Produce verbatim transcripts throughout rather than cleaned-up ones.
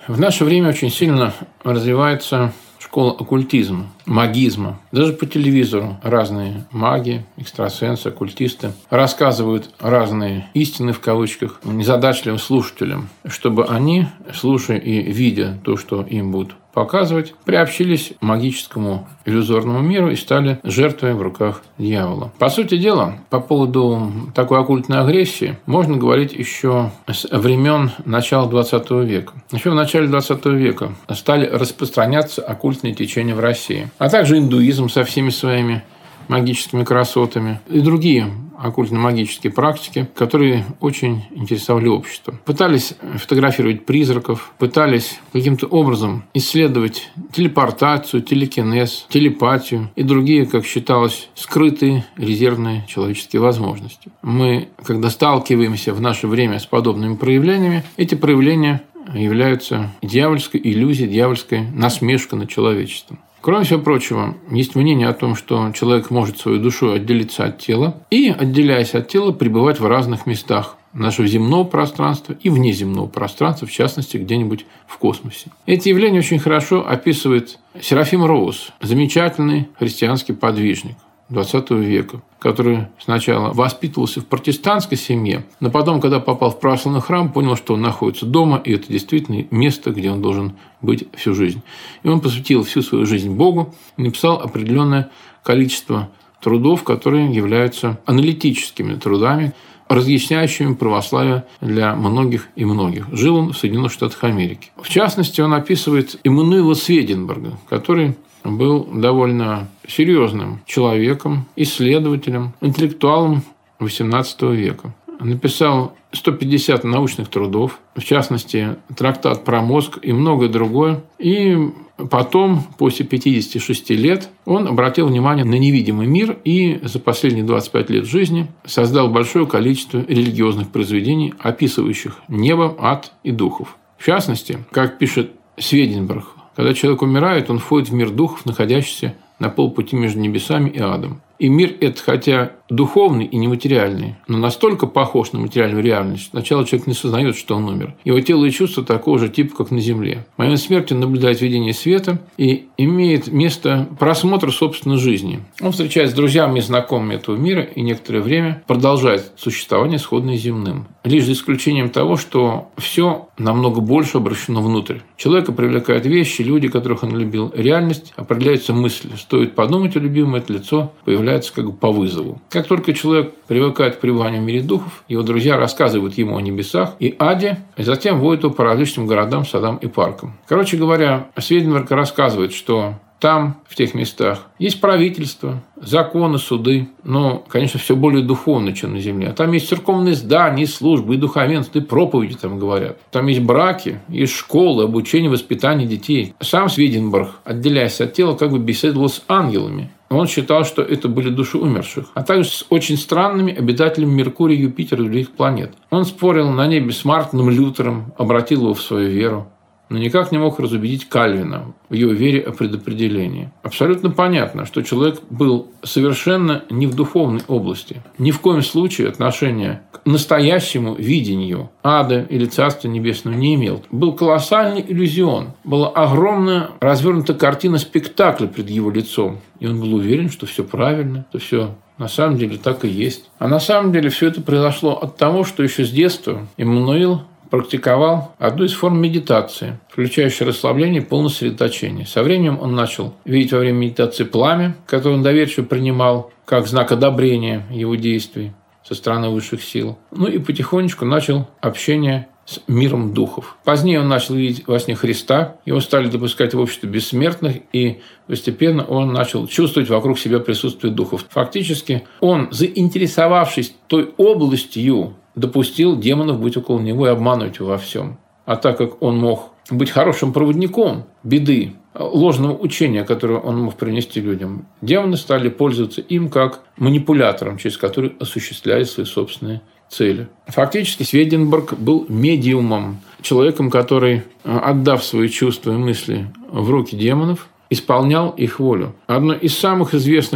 В наше время очень сильно развивается школа оккультизма, магизма. Даже по телевизору разные маги, экстрасенсы, оккультисты рассказывают разные истины, в кавычках, незадачливым слушателям, чтобы они, слушая и видя то, что им будут показывать, приобщились к магическому иллюзорному миру и стали жертвой в руках дьявола. По сути дела, по поводу такой оккультной агрессии можно говорить еще с времен начала двадцатого века. Еще в начале двадцатого века стали распространяться оккультные течения в России, а также индуизм со всеми своими магическими красотами и другие оккультно-магические практики, которые очень интересовали общество. Пытались фотографировать призраков, пытались каким-то образом исследовать телепортацию, телекинез, телепатию и другие, как считалось, скрытые резервные человеческие возможности. Мы, когда сталкиваемся в наше время с подобными проявлениями, эти проявления являются дьявольской иллюзией, дьявольской насмешкой над человечеством. Кроме всего прочего, есть мнение о том, что человек может своей душой отделиться от тела и, отделяясь от тела, пребывать в разных местах нашего земного пространства и внеземного пространства, в частности, где-нибудь в космосе. Эти явления очень хорошо описывает Серафим Роуз, замечательный христианский подвижник двадцатого века, который сначала воспитывался в протестантской семье, но потом, когда попал в православный храм, понял, что он находится дома, и это действительно место, где он должен быть всю жизнь. И он посвятил всю свою жизнь Богу и написал определенное количество трудов, которые являются аналитическими трудами, разъясняющими православие для многих и многих. Жил он в Соединенных Штатах Америки. В частности, он описывает Эммануила Сведенберга, который был довольно серьезным человеком, исследователем, интеллектуалом восемнадцатого века. Написал сто пятьдесят научных трудов, в частности, трактат про мозг и многое другое. И потом, после пятидесяти шести лет, он обратил внимание на невидимый мир и за последние двадцать пять лет жизни создал большое количество религиозных произведений, описывающих небо, ад и духов. В частности, как пишет Сведенберг, когда человек умирает, он входит в мир духов, находящийся на полпути между небесами и адом. И мир этот, хотя духовный и нематериальный, но настолько похож на материальную реальность, что сначала человек не сознает, что он умер. Его тело и чувства такого же типа, как на Земле. В момент смерти он наблюдает видение света и имеет место просмотр собственной жизни. Он встречается с друзьями и знакомыми этого мира и некоторое время продолжает существование, сходное с земным. Лишь за исключением того, что все намного больше обращено внутрь. Человека привлекают вещи, люди, которых он любил. Реальность определяется мыслью. Стоит подумать о любимом, это лицо появляется как бы по вызову. Как только человек привыкает к пребыванию в мире духов, его друзья рассказывают ему о небесах и аде, и затем водят его по различным городам, садам и паркам. Короче говоря, Сведенберг рассказывает, что там, в тех местах, есть правительство, законы, суды, но, конечно, все более духовно, чем на земле. Там есть церковные здания, службы, и духовенство, и проповеди там говорят. Там есть браки, есть школы, обучение, воспитание детей. Сам Сведенберг, отделяясь от тела, как бы беседовал с ангелами. Он считал, что это были души умерших, а также с очень странными обитателями Меркурия, Юпитера и других планет. Он спорил на небе с Мартином Лютером, обратил его в свою веру, но никак не мог разубедить Кальвина в его вере о предопределении. Абсолютно понятно, что человек был совершенно не в духовной области. Ни в коем случае отношения к настоящему видению ада или Царства Небесного не имел. Был колоссальный иллюзион. Была огромная развернутая картина спектакля пред его лицом. И он был уверен, что все правильно, что все на самом деле так и есть. А на самом деле все это произошло от того, что еще с детства Эммануил практиковал одну из форм медитации, включающую расслабление и полное сосредоточение. Со временем он начал видеть во время медитации пламя, которое он доверчиво принимал как знак одобрения его действий со стороны высших сил. Ну и потихонечку начал общение с миром духов. Позднее он начал видеть во сне Христа, его стали допускать в общество бессмертных, и постепенно он начал чувствовать вокруг себя присутствие духов. Фактически он, заинтересовавшись той областью, допустил демонов быть около него и обманывать его во всем. А так как он мог быть хорошим проводником беды, ложного учения, которое он мог принести людям, демоны стали пользоваться им как манипулятором, через который осуществляли свои собственные цели. Фактически Сведенберг был медиумом, человеком, который, отдав свои чувства и мысли в руки демонов, исполнял их волю. Одно из самых известных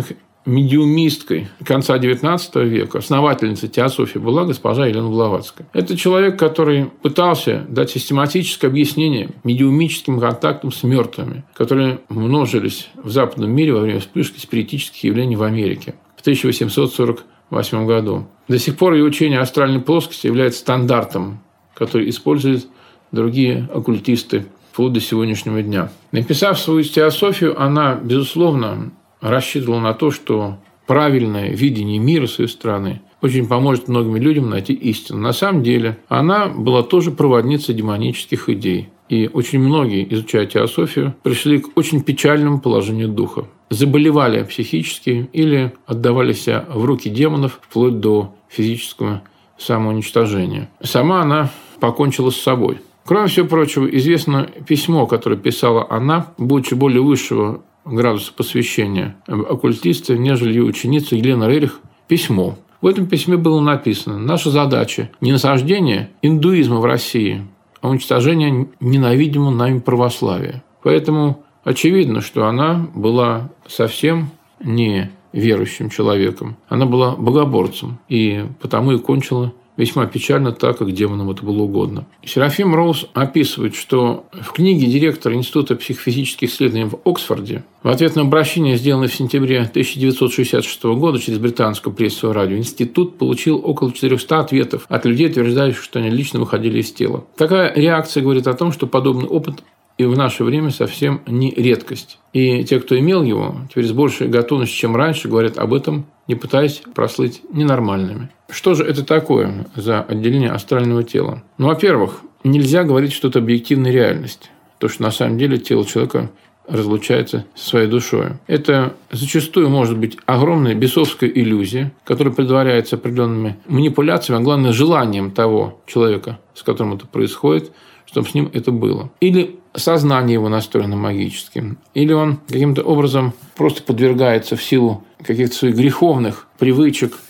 медиумисткой конца девятнадцатого века, основательницей теософии, была госпожа Елена Блаватская. Это человек, который пытался дать систематическое объяснение медиумическим контактам с мертвыми, которые множились в западном мире во время вспышки спиритических явлений в Америке в тысяча восемьсот сорок восьмом году. До сих пор ее учение о астральной плоскости является стандартом, который используют другие оккультисты вплоть до сегодняшнего дня. Написав свою теософию, она, безусловно, рассчитывала на то, что правильное видение мира своей страны очень поможет многим людям найти истину. На самом деле, она была тоже проводницей демонических идей. И очень многие, изучая теософию, пришли к очень печальному положению духа. Заболевали психически или отдавали себя в руки демонов вплоть до физического самоуничтожения. Сама она покончила с собой. Кроме всего прочего, известно письмо, которое писала она, будучи более высшего градуса посвящения оккультисты, нежели ее ученица Елена Рерих, письмо. В этом письме было написано: «Наша задача – не насаждение индуизма в России, а уничтожение ненавидимого нами православия». Поэтому очевидно, что она была совсем не верующим человеком. Она была богоборцем, и потому и кончила весьма печально, так как демонам это было угодно. Серафим Роуз описывает, что в книге директора Института психофизических исследований в Оксфорде в ответ на обращение, сделанное в сентябре тысяча девятьсот шестьдесят шестого года через британскую прессовое радио, институт получил около четырехсот ответов от людей, утверждающих, что они лично выходили из тела. Такая реакция говорит о том, что подобный опыт и в наше время совсем не редкость. И те, кто имел его, теперь с большей готовностью, чем раньше, говорят об этом, не пытаясь прослыть ненормальными. Что же это такое за отделение астрального тела? Ну, во-первых, нельзя говорить, что это объективная реальность. То, что на самом деле тело человека разлучается со своей душой. Это зачастую может быть огромная бесовская иллюзия, которая предваряется определенными манипуляциями, а главное, желанием того человека, с которым это происходит, чтобы с ним это было. Или сознание его настроено магически, или он каким-то образом просто подвергается в силу каких-то своих греховных привычек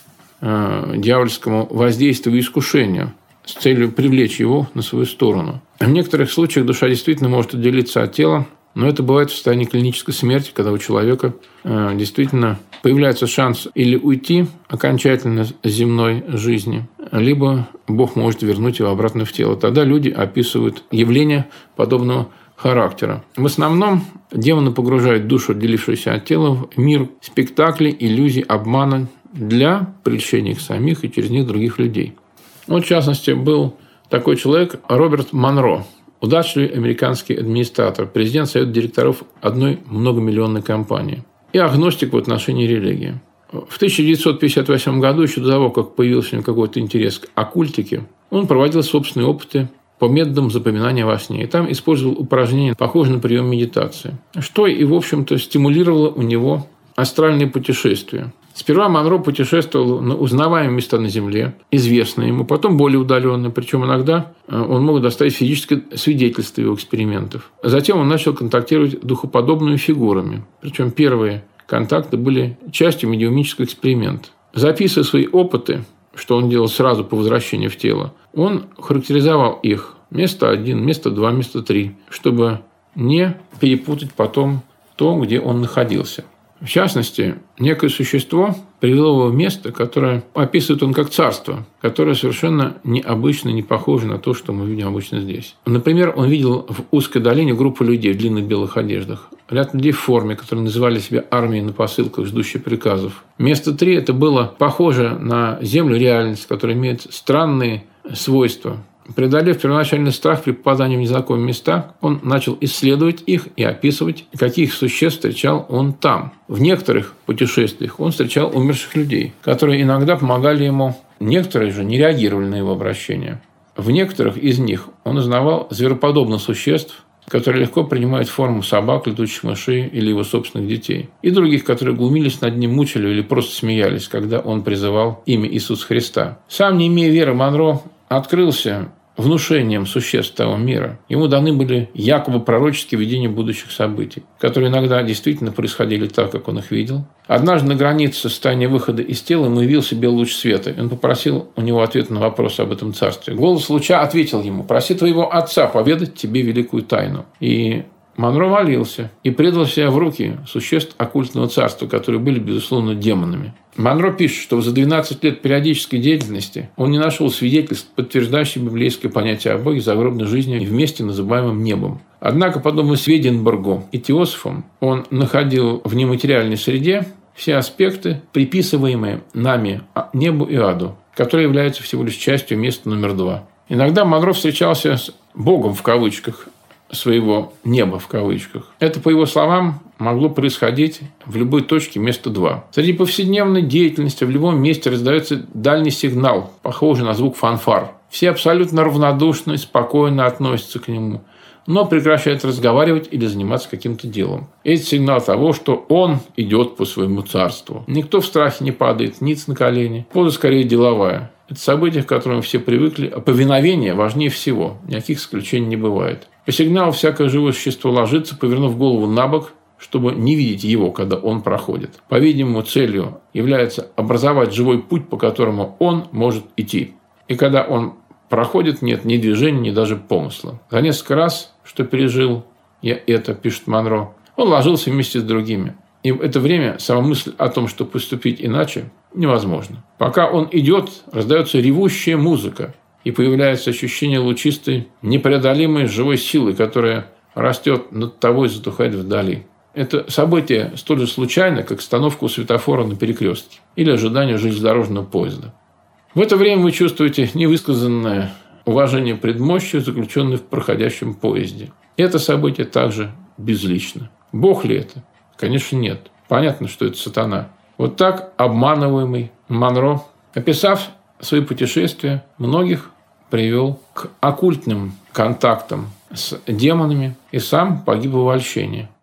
э, дьявольскому воздействию и искушению с целью привлечь его на свою сторону. В некоторых случаях душа действительно может отделиться от тела, но это бывает в состоянии клинической смерти, когда у человека э, действительно появляется шанс или уйти окончательно с земной жизни, либо Бог может вернуть его обратно в тело. Тогда люди описывают явления подобного характера. В основном демоны погружают душу, отделившуюся от тела, в мир спектаклей, иллюзий, обмана для привлечения их самих и через них других людей. Вот, в частности, был такой человек Роберт Монро, удачливый американский администратор, президент совета директоров одной многомиллионной компании и агностик в отношении религии. В тысяча девятьсот пятьдесят восьмом году, еще до того, как появился у него какой-то интерес к оккультике, он проводил собственные опыты по методам запоминания во сне. И там использовал упражнения, похожие на прием медитации, что и, в общем-то, стимулировало у него астральные путешествия. Сперва Монро путешествовал на узнаваемые места на Земле, известные ему, потом более удаленные, причем иногда он мог доставить физическое свидетельство его экспериментов. Затем он начал контактировать духоподобными фигурами, причем первые контакты были частью медиумического эксперимента. Записывая свои опыты, что он делал сразу по возвращении в тело, он характеризовал их место один, место два, место три, чтобы не перепутать потом то, где он находился. В частности, некое существо привело его в место, которое описывает он как царство, которое совершенно необычно, не похоже на то, что мы видим обычно здесь. Например, он видел в узкой долине группу людей в длинных белых одеждах, ряд людей в форме, которые называли себя армией на посылках, ждущие приказов. Место три – это было похоже на землю, реальность, которая имеет странные свойства. Преодолев первоначальный страх при попадании в незнакомые места, он начал исследовать их и описывать, каких существ встречал он там. В некоторых путешествиях он встречал умерших людей, которые иногда помогали ему. Некоторые же не реагировали на его обращение. В некоторых из них он узнавал звероподобных существ, которые легко принимают форму собак, летучих мышей или его собственных детей. И других, которые глумились над ним, мучили или просто смеялись, когда он призывал имя Иисуса Христа. Сам, не имея веры, Монро открылся внушением существ того мира. Ему даны были якобы пророческие видения будущих событий, которые иногда действительно происходили так, как он их видел. Однажды на границе состояния выхода из тела ему явился белый луч света, и он попросил у него ответ на вопрос об этом царстве. Голос луча ответил ему: «Проси твоего отца поведать тебе великую тайну». И Монро молился и предал себя в руки существ оккультного царства, которые были, безусловно, демонами. Монро пишет, что за двенадцать лет периодической деятельности он не нашел свидетельств, подтверждающих библейское понятие о Боге, загробной жизни и вместе называемым небом. Однако, подобно Сведенбергу и Теософам, он находил в нематериальной среде все аспекты, приписываемые нами небу и аду, которые являются всего лишь частью места номер два. Иногда Монро встречался с Богом в кавычках, своего неба в кавычках. Это, по его словам, могло происходить в любой точке места два. Среди повседневной деятельности в любом месте раздается дальний сигнал, похожий на звук фанфар. Все абсолютно равнодушно и спокойно относятся к нему, но прекращают разговаривать или заниматься каким-то делом. Это сигнал того, что он идет по своему царству. Никто в страхе не падает, ниц на колени. Поза скорее деловая. Это событие, к которому все привыкли, а повиновение важнее всего. Никаких исключений не бывает. По сигналу всякое живое существо ложится, повернув голову на бок, чтобы не видеть его, когда он проходит. По-видимому, целью является образовать живой путь, по которому он может идти. И когда он проходит, нет ни движения, ни даже помысла. За несколько раз, что пережил я это, пишет Монро, он ложился вместе с другими. И в это время сама мысль о том, что поступить иначе, невозможно. Пока он идет, раздается ревущая музыка, и появляется ощущение лучистой, непреодолимой живой силы, которая растет над тобой и затухает вдали. Это событие столь же случайно, как остановка у светофора на перекрестке или ожидание железнодорожного поезда. В это время вы чувствуете невысказанное уважение пред мощью, заключенной в проходящем поезде. Это событие также безлично. Бог ли это? Конечно, нет. Понятно, что это сатана. Вот так обманываемый Монро, описав свои путешествия, многих привел к оккультным контактам с демонами и сам погиб в обольщении.